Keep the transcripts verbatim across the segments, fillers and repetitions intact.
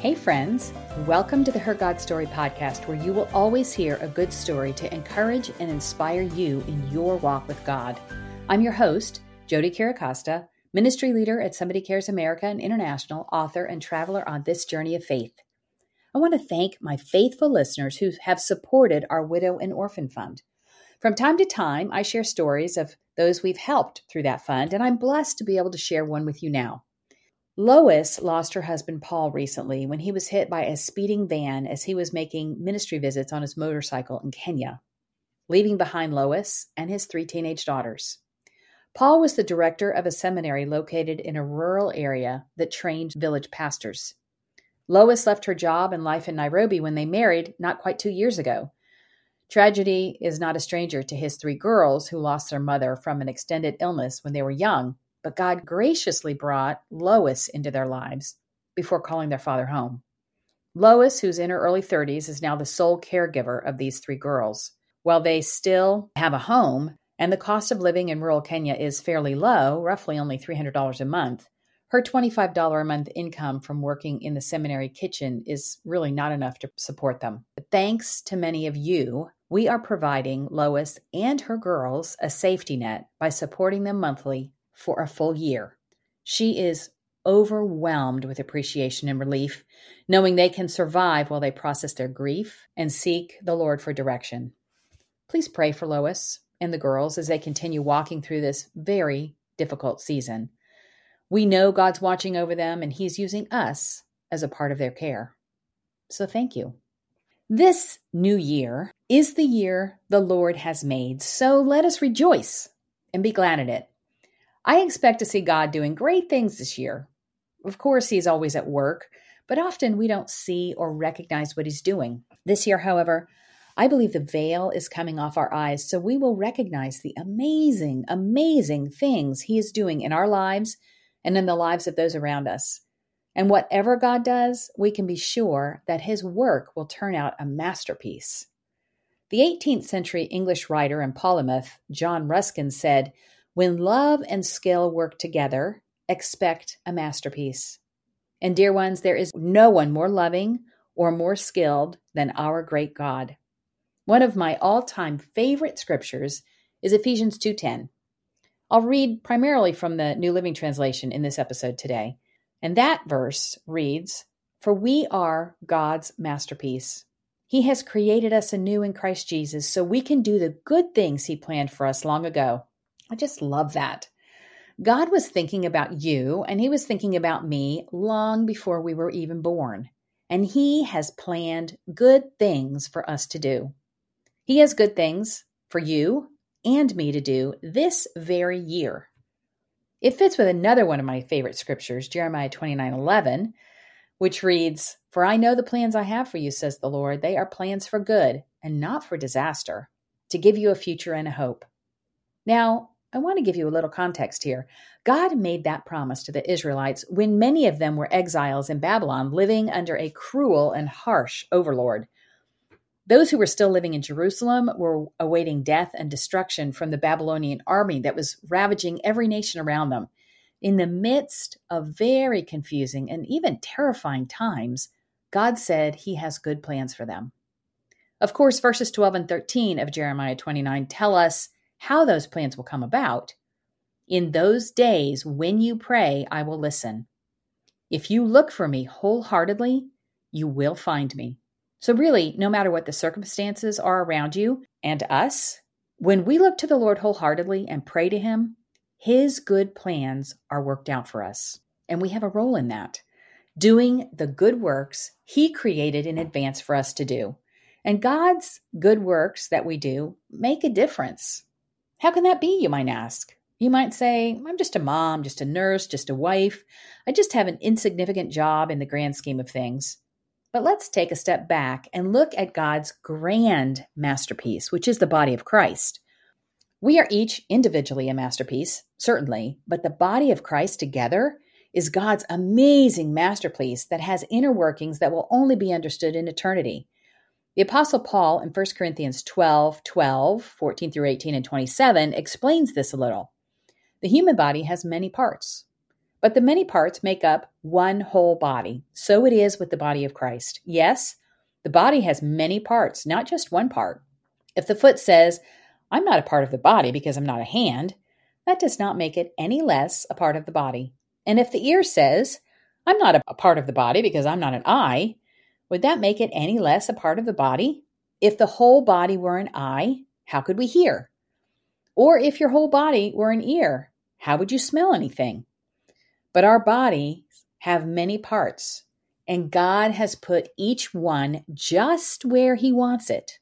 Hey friends, welcome to the Her God Story podcast, where you will always hear a good story to encourage and inspire you in your walk with God. I'm your host, Jody Kiracosta, ministry leader at Somebody Cares America and International, author and traveler on this journey of faith. I want to thank my faithful listeners who have supported our Widow and Orphan Fund. From time to time, I share stories of those we've helped through that fund, and I'm blessed to be able to share one with you now. Lois lost her husband Paul recently when he was hit by a speeding van as he was making ministry visits on his motorcycle in Kenya, leaving behind Lois and his three teenage daughters. Paul was the director of a seminary located in a rural area that trained village pastors. Lois left her job and life in Nairobi when they married not quite two years ago. Tragedy is not a stranger to his three girls who lost their mother from an extended illness when they were young. But God graciously brought Lois into their lives before calling their father home. Lois, who's in her early thirties, is now the sole caregiver of these three girls. While they still have a home and the cost of living in rural Kenya is fairly low, roughly only three hundred dollars a month, her twenty-five dollars a month income from working in the seminary kitchen is really not enough to support them. But thanks to many of you, we are providing Lois and her girls a safety net by supporting them monthly for a full year. She is overwhelmed with appreciation and relief, knowing they can survive while they process their grief and seek the Lord for direction. Please pray for Lois and the girls as they continue walking through this very difficult season. We know God's watching over them, and He's using us as a part of their care. So thank you. This new year is the year the Lord has made, so let us rejoice and be glad in it. I expect to see God doing great things this year. Of course, He's always at work, but often we don't see or recognize what He's doing. This year, however, I believe the veil is coming off our eyes, so we will recognize the amazing, amazing things He is doing in our lives and in the lives of those around us. And whatever God does, we can be sure that His work will turn out a masterpiece. The eighteenth century English writer and polymath John Ruskin said, "When love and skill work together, expect a masterpiece." And dear ones, there is no one more loving or more skilled than our great God. One of my all-time favorite scriptures is Ephesians two ten. I'll read primarily from the New Living Translation in this episode today. And that verse reads, "For we are God's masterpiece. He has created us anew in Christ Jesus so we can do the good things He planned for us long ago." I just love that. God was thinking about you, and He was thinking about me long before we were even born. And He has planned good things for us to do. He has good things for you and me to do this very year. It fits with another one of my favorite scriptures, Jeremiah twenty-nine eleven, which reads, "For I know the plans I have for you, says the Lord. They are plans for good and not for disaster, to give you a future and a hope." Now, I want to give you a little context here. God made that promise to the Israelites when many of them were exiles in Babylon, living under a cruel and harsh overlord. Those who were still living in Jerusalem were awaiting death and destruction from the Babylonian army that was ravaging every nation around them. In the midst of very confusing and even terrifying times, God said He has good plans for them. Of course, verses twelve and thirteen of Jeremiah twenty-nine tell us how those plans will come about. "In those days, when you pray, I will listen. If you look for me wholeheartedly, you will find me." So really, no matter what the circumstances are around you and us, when we look to the Lord wholeheartedly and pray to Him, His good plans are worked out for us. And we have a role in that, doing the good works He created in advance for us to do. And God's good works that we do make a difference. How can that be, you might ask? You might say, "I'm just a mom, just a nurse, just a wife. I just have an insignificant job in the grand scheme of things." But let's take a step back and look at God's grand masterpiece, which is the body of Christ. We are each individually a masterpiece, certainly, but the body of Christ together is God's amazing masterpiece that has inner workings that will only be understood in eternity. The Apostle Paul in First Corinthians twelve, twelve, fourteen through eighteen, and twenty-seven explains this a little. The human body has many parts, but the many parts make up one whole body. So it is with the body of Christ. Yes, the body has many parts, not just one part. If the foot says, I'm not a part of the body because I'm not a hand, that does not make it any less a part of the body. And if the ear says, I'm not a part of the body because I'm not an eye, would that make it any less a part of the body? If the whole body were an eye, how could we hear? Or if your whole body were an ear, how would you smell anything? But our bodies have many parts, and God has put each one just where He wants it.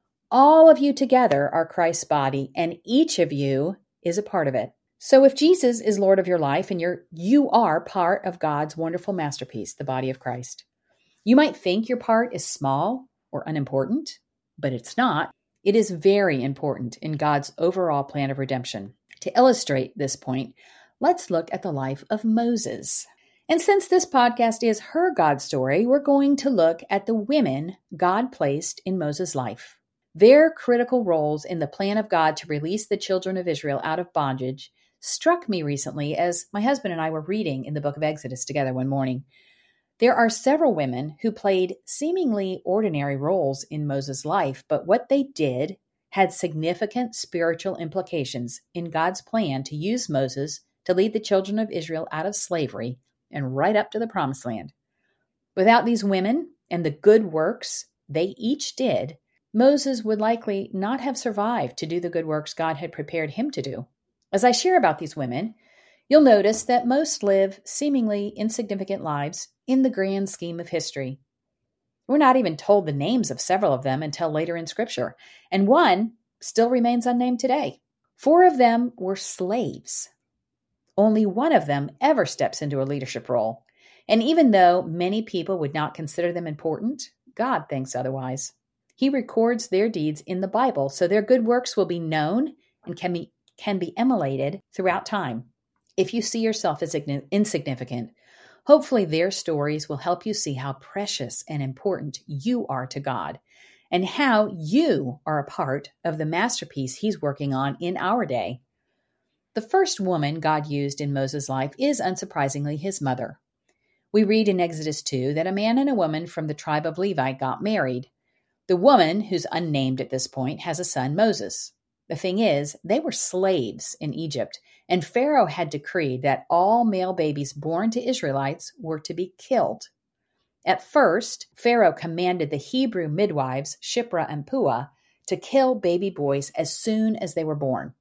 All of you together are Christ's body, and each of you is a part of it. So if Jesus is Lord of your life, and you're, you are part of God's wonderful masterpiece, the body of Christ. You might think your part is small or unimportant, but it's not. It is very important in God's overall plan of redemption. To illustrate this point, let's look at the life of Moses. And since this podcast is her God story, we're going to look at the women God placed in Moses' life. Their critical roles in the plan of God to release the children of Israel out of bondage struck me recently as my husband and I were reading in the book of Exodus together one morning. There are several women who played seemingly ordinary roles in Moses' life, but what they did had significant spiritual implications in God's plan to use Moses to lead the children of Israel out of slavery and right up to the promised land. Without these women and the good works they each did, Moses would likely not have survived to do the good works God had prepared him to do. As I share about these women, you'll notice that most live seemingly insignificant lives in the grand scheme of history. We're not even told the names of several of them until later in Scripture, and one still remains unnamed today. Four of them were slaves. Only one of them ever steps into a leadership role, and even though many people would not consider them important, God thinks otherwise. He records their deeds in the Bible, so their good works will be known and can be, can be emulated throughout time. If you see yourself as insignificant, hopefully their stories will help you see how precious and important you are to God and how you are a part of the masterpiece He's working on in our day. The first woman God used in Moses' life is, unsurprisingly, his mother. We read in Exodus two that a man and a woman from the tribe of Levi got married. The woman, who's unnamed at this point, has a son, Moses. The thing is, they were slaves in Egypt, and Pharaoh had decreed that all male babies born to Israelites were to be killed. At first, Pharaoh commanded the Hebrew midwives, Shiphrah and Puah, to kill baby boys as soon as they were born.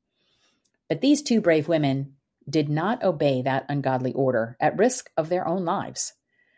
But these two brave women did not obey that ungodly order, at risk of their own lives.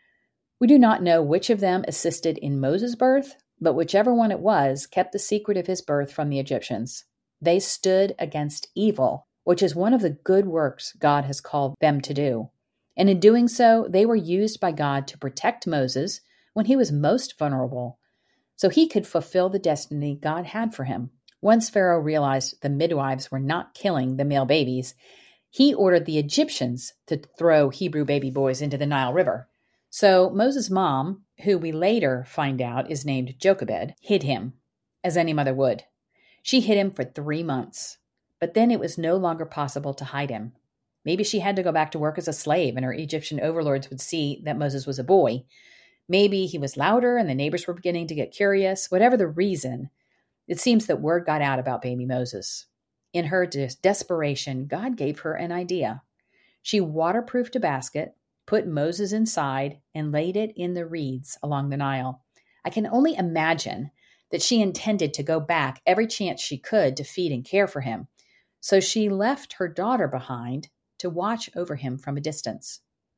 We do not know which of them assisted in Moses' birth, but whichever one it was kept the secret of his birth from the Egyptians. They stood against evil, which is one of the good works God has called them to do. And in doing so, they were used by God to protect Moses when he was most vulnerable, so he could fulfill the destiny God had for him. Once Pharaoh realized the midwives were not killing the male babies, he ordered the Egyptians to throw Hebrew baby boys into the Nile River. So Moses' mom, who we later find out is named Jochebed, hid him, as any mother would. She hid him for three months, but then it was no longer possible to hide him. Maybe she had to go back to work as a slave, and her Egyptian overlords would see that Moses was a boy. Maybe he was louder, and the neighbors were beginning to get curious. Whatever the reason, it seems that word got out about baby Moses. In her des- desperation, God gave her an idea. She waterproofed a basket, put Moses inside, and laid it in the reeds along the Nile. I can only imagine that she intended to go back every chance she could to feed and care for him. So she left her daughter behind to watch over him from a distance.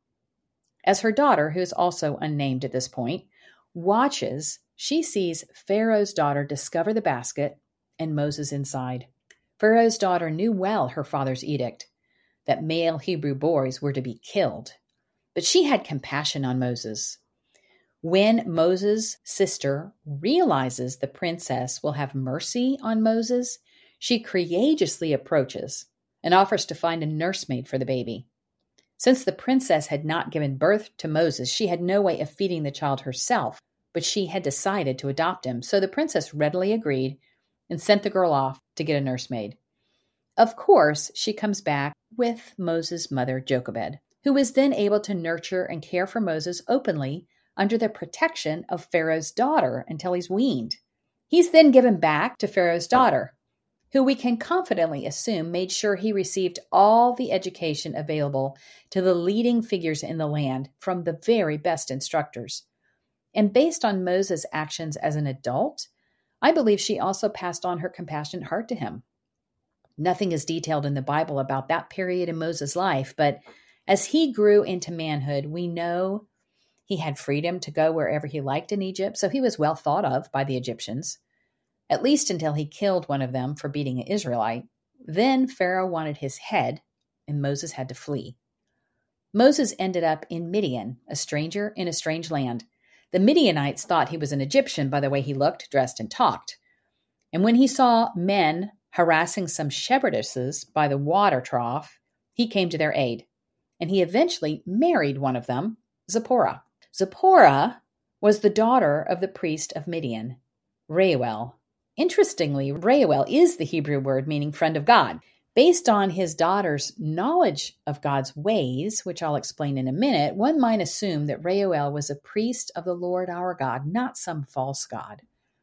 As her daughter, who is also unnamed at this point, watches, she sees Pharaoh's daughter discover the basket and Moses inside. Pharaoh's daughter knew well her father's edict, that male Hebrew boys were to be killed. But she had compassion on Moses. When Moses' sister realizes the princess will have mercy on Moses, she courageously approaches and offers to find a nursemaid for the baby. Since the princess had not given birth to Moses, she had no way of feeding the child herself, but she had decided to adopt him. So the princess readily agreed and sent the girl off to get a nursemaid. Of course, she comes back with Moses' mother, Jochebed. who was then able to nurture and care for Moses openly under the protection of Pharaoh's daughter until he's weaned. He's then given back to Pharaoh's daughter, who we can confidently assume made sure he received all the education available to the leading figures in the land from the very best instructors. And based on Moses' actions as an adult, I believe she also passed on her compassionate heart to him. Nothing is detailed in the Bible about that period in Moses' life, but as he grew into manhood, we know he had freedom to go wherever he liked in Egypt, so he was well thought of by the Egyptians, at least until he killed one of them for beating an Israelite. Then Pharaoh wanted his head, and Moses had to flee. Moses ended up in Midian, a stranger in a strange land. The Midianites thought he was an Egyptian by the way he looked, dressed, and talked. And when he saw men harassing some shepherdesses by the water trough, he came to their aid. And he eventually married one of them, Zipporah. Zipporah was the daughter of the priest of Midian, Reuel. Interestingly, Reuel is the Hebrew word meaning friend of God. Based on his daughter's knowledge of God's ways, which I'll explain in a minute, one might assume that Reuel was a priest of the Lord our God, not some false god.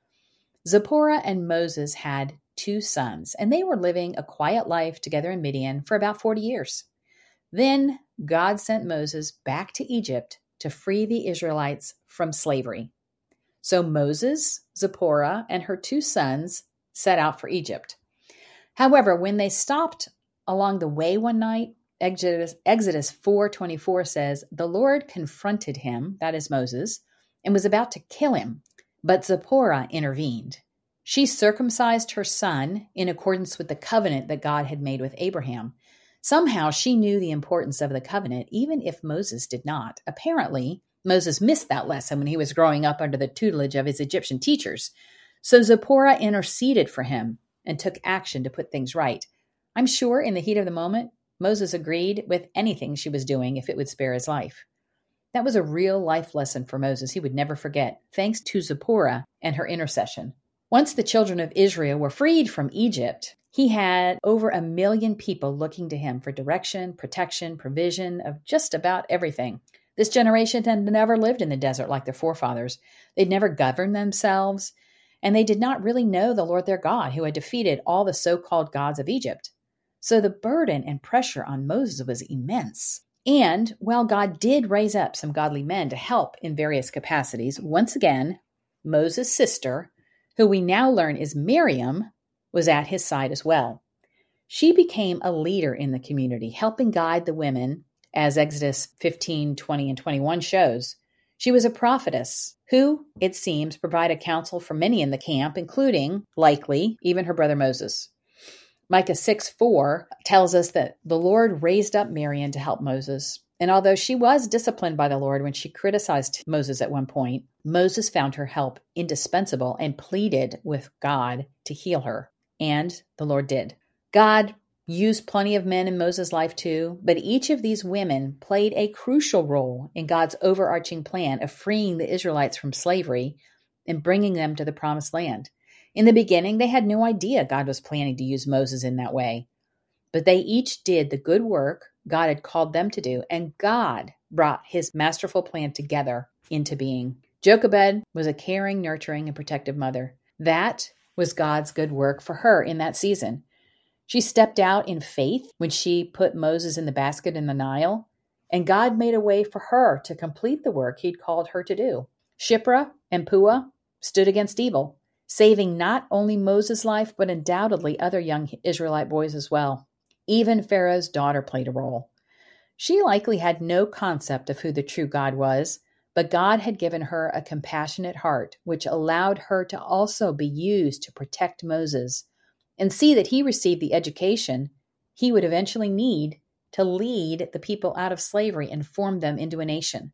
Zipporah and Moses had two sons, and they were living a quiet life together in Midian for about forty years. Then God sent Moses back to Egypt to free the Israelites from slavery. So Moses, Zipporah, and her two sons set out for Egypt. However, when they stopped along the way one night, Exodus, Exodus four twenty-four says, the Lord confronted him, that is Moses, and was about to kill him, but Zipporah intervened. She circumcised her son in accordance with the covenant that God had made with Abraham. Somehow she knew the importance of the covenant, even if Moses did not. Apparently, Moses missed that lesson when he was growing up under the tutelage of his Egyptian teachers. So Zipporah interceded for him and took action to put things right. I'm sure in the heat of the moment, Moses agreed with anything she was doing if it would spare his life. That was a real life lesson for Moses he would never forget, thanks to Zipporah and her intercession. Once the children of Israel were freed from Egypt, he had over a million people looking to him for direction, protection, provision of just about everything. This generation had never lived in the desert like their forefathers. They'd never governed themselves, and they did not really know the Lord their God, who had defeated all the so-called gods of Egypt. So the burden and pressure on Moses was immense. And while God did raise up some godly men to help in various capacities, once again, Moses' sister, who we now learn is Miriam, was at his side as well. She became a leader in the community, helping guide the women, as Exodus fifteen, twenty, and twenty-one shows. She was a prophetess who, it seems, provided counsel for many in the camp, including, likely, even her brother Moses. Micah six four tells us that the Lord raised up Miriam to help Moses. And although she was disciplined by the Lord when she criticized Moses at one point, Moses found her help indispensable and pleaded with God to heal her. And the Lord did. God used plenty of men in Moses' life too, but each of these women played a crucial role in God's overarching plan of freeing the Israelites from slavery and bringing them to the promised land. In the beginning, they had no idea God was planning to use Moses in that way, but they each did the good work God had called them to do, and God brought his masterful plan together into being. Jochebed was a caring, nurturing, and protective mother. That was God's good work for her in that season. She stepped out in faith when she put Moses in the basket in the Nile, and God made a way for her to complete the work he'd called her to do. Shiphrah and Puah stood against evil, saving not only Moses' life, but undoubtedly other young Israelite boys as well. Even Pharaoh's daughter played a role. She likely had no concept of who the true God was, but God had given her a compassionate heart, which allowed her to also be used to protect Moses and see that he received the education he would eventually need to lead the people out of slavery and form them into a nation.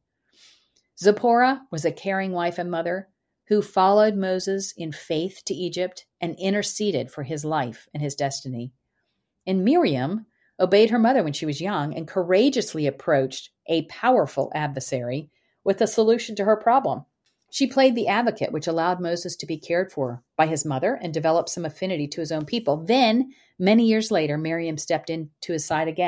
Zipporah was a caring wife and mother who followed Moses in faith to Egypt and interceded for his life and his destiny. And Miriam obeyed her mother when she was young and courageously approached a powerful adversary with a solution to her problem. She played the advocate, which allowed Moses to be cared for by his mother and develop some affinity to his own people. Then, many years later, Miriam stepped into his side again.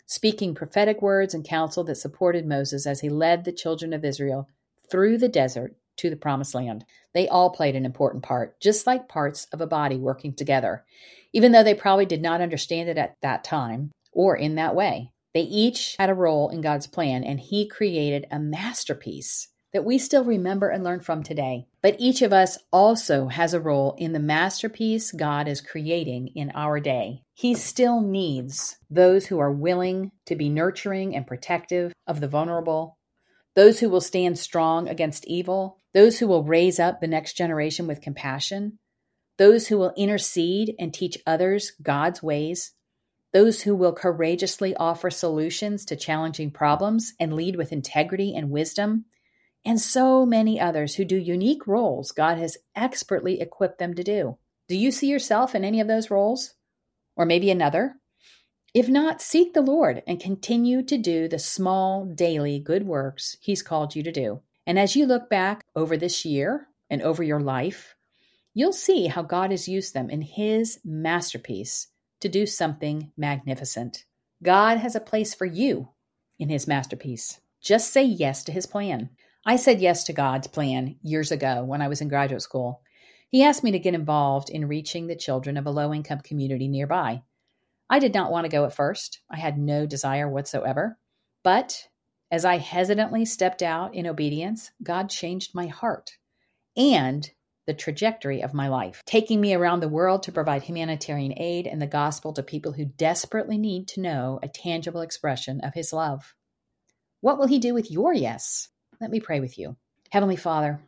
speaking prophetic words and counsel that supported Moses as he led the children of Israel through the desert to the promised land. They all played an important part, just like parts of a body working together, even though they probably did not understand it at that time or in that way. They each had a role in God's plan, and He created a masterpiece that we still remember and learn from today. But each of us also has a role in the masterpiece God is creating in our day. He still needs those who are willing to be nurturing and protective of the vulnerable, those who will stand strong against evil, those who will raise up the next generation with compassion, those who will intercede and teach others God's ways, those who will courageously offer solutions to challenging problems and lead with integrity and wisdom, and so many others who do unique roles God has expertly equipped them to do. Do you see yourself in any of those roles? Or maybe another? If not, seek the Lord and continue to do the small, daily good works He's called you to do. And as you look back over this year and over your life, you'll see how God has used them in His masterpiece to do something magnificent. God has a place for you in His masterpiece. Just say yes to His plan. I said yes to God's plan years ago when I was in graduate school. He asked me to get involved in reaching the children of a low-income community nearby. I did not want to go at first. I had no desire whatsoever. But as I hesitantly stepped out in obedience, God changed my heart and the trajectory of my life, taking me around the world to provide humanitarian aid and the gospel to people who desperately need to know a tangible expression of His love. What will He do with your yes? Let me pray with you. Heavenly Father,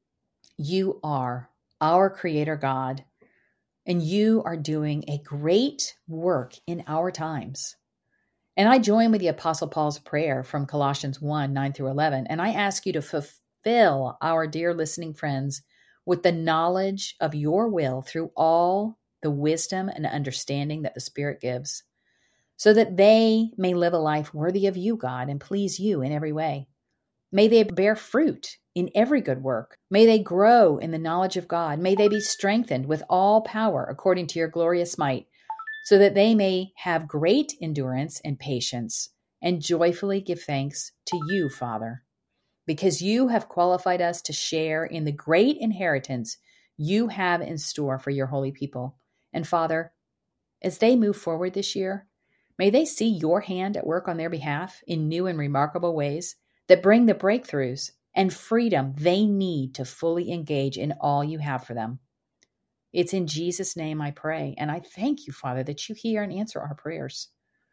You are our Creator God, and You are doing a great work in our times. And I join with the Apostle Paul's prayer from Colossians one, nine through eleven, and I ask You to fulfill our dear listening friends with the knowledge of Your will through all the wisdom and understanding that the Spirit gives, so that they may live a life worthy of You, God, and please You in every way. May they bear fruit in every good work. May they grow in the knowledge of God. May they be strengthened with all power according to Your glorious might, so that they may have great endurance and patience and joyfully give thanks to You, Father, because You have qualified us to share in the great inheritance You have in store for Your holy people. And Father, as they move forward this year, may they see Your hand at work on their behalf in new and remarkable ways that bring the breakthroughs and freedom they need to fully engage in all You have for them. It's in Jesus' name I pray, and I thank You, Father, that You hear and answer our prayers.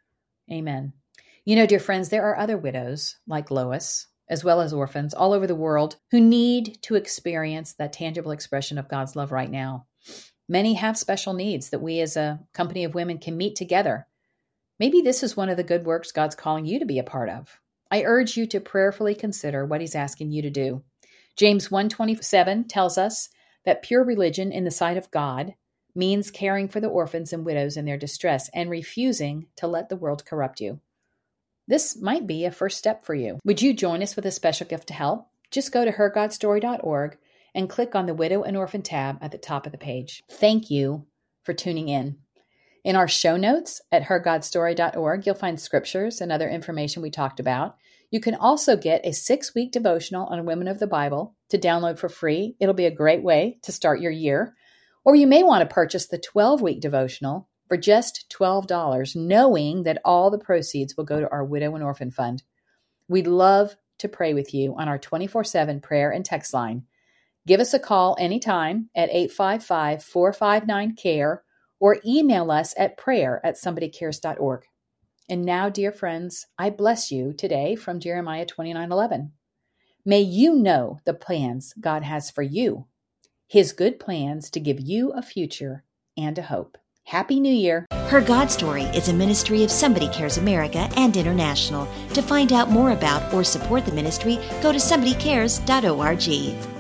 Amen. You know, dear friends, there are other widows like Lois, as well as orphans all over the world who need to experience that tangible expression of God's love right now. Many have special needs that we as a company of women can meet together. Maybe this is one of the good works God's calling you to be a part of. I urge you to prayerfully consider what He's asking you to do. James one twenty-seven tells us that pure religion in the sight of God means caring for the orphans and widows in their distress and refusing to let the world corrupt you. This might be a first step for you. Would you join us with a special gift to help? Just go to her god story dot org and click on the Widow and Orphan tab at the top of the page. Thank you for tuning in. In our show notes at her god story dot org, you'll find scriptures and other information we talked about. You can also get a six-week devotional on women of the Bible to download for free. It'll be a great way to start your year. Or you may want to purchase the twelve-week devotional for just twelve dollars, knowing that all the proceeds will go to our Widow and Orphan Fund. We'd love to pray with you on our twenty-four seven prayer and text line. Give us a call anytime at eight five five, four five nine, C A R E or email us at prayer at somebody cares dot org. And now, dear friends, I bless you today from Jeremiah twenty-nine eleven. May you know the plans God has for you, His good plans to give you a future and a hope. Happy New Year. Her God Story is a ministry of Somebody Cares America and International. To find out more about or support the ministry, go to somebody cares dot org.